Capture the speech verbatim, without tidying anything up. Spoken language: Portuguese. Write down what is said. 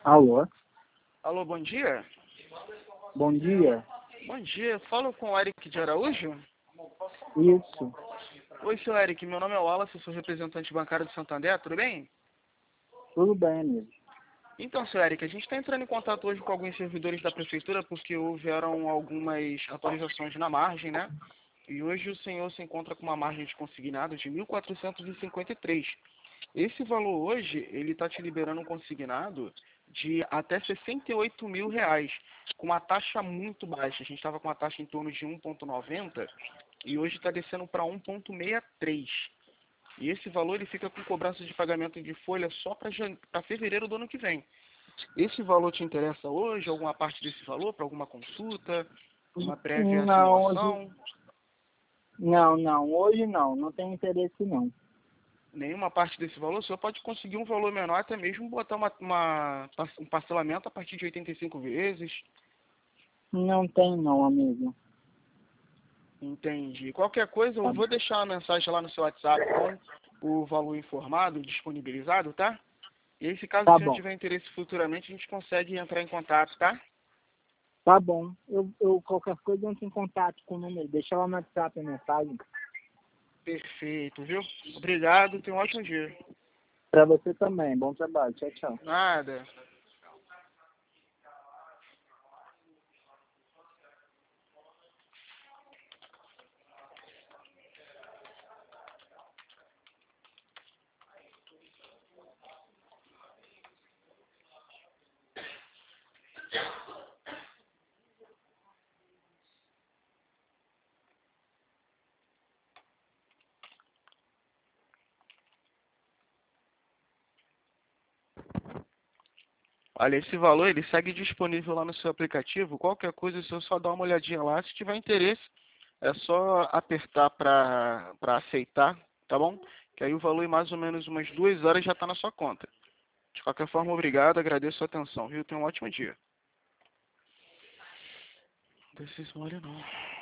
Alô? Alô, bom dia? Bom dia. Bom dia, falo com o Eric de Araújo? Isso. Oi, seu Eric, meu nome é Wallace, sou representante bancário do Santander, tudo bem? Tudo bem, amigo. Então, seu Eric, a gente está entrando em contato hoje com alguns servidores da prefeitura porque houveram algumas atualizações na margem, né? E hoje o senhor se encontra com uma margem de consignado de mil quatrocentos e cinquenta e três. Esse valor hoje, ele está te liberando um consignado de até sessenta e oito mil reais, com uma taxa muito baixa. A gente estava com uma taxa em torno de um vírgula noventa e hoje está descendo para um vírgula sessenta e três. E esse valor ele fica com cobrança de pagamento de folha só para fevereiro do ano que vem. Esse valor te interessa hoje? Alguma parte desse valor para alguma consulta? Uma prévia Não, hoje... simulação? Não, não. Hoje não. Não tem interesse, não. Nenhuma parte desse valor? O senhor pode conseguir um valor menor, até mesmo botar uma, uma, um parcelamento a partir de oitenta e cinco vezes. Não tem, não, amigo. Entendi. Qualquer coisa, Tá, eu vou deixar uma mensagem lá no seu WhatsApp com o valor informado, disponibilizado, tá? E aí, se caso o tá senhor bom. tiver interesse futuramente, a gente consegue entrar em contato, tá? Tá bom. Eu, eu, qualquer coisa, eu entro em contato com o número. Deixa lá no WhatsApp a mensagem. Perfeito, viu? Obrigado, tenha um ótimo dia. Pra você também. Bom trabalho. Tchau, tchau. Nada. Olha, esse valor ele segue disponível lá no seu aplicativo. Qualquer coisa, se eu só dar uma olhadinha lá, se tiver interesse, é só apertar para para aceitar, tá bom? Que aí o valor em mais ou menos umas duas horas já está na sua conta. De qualquer forma, obrigado, agradeço a sua atenção, viu? Tenha um ótimo dia. Não precisa mole não.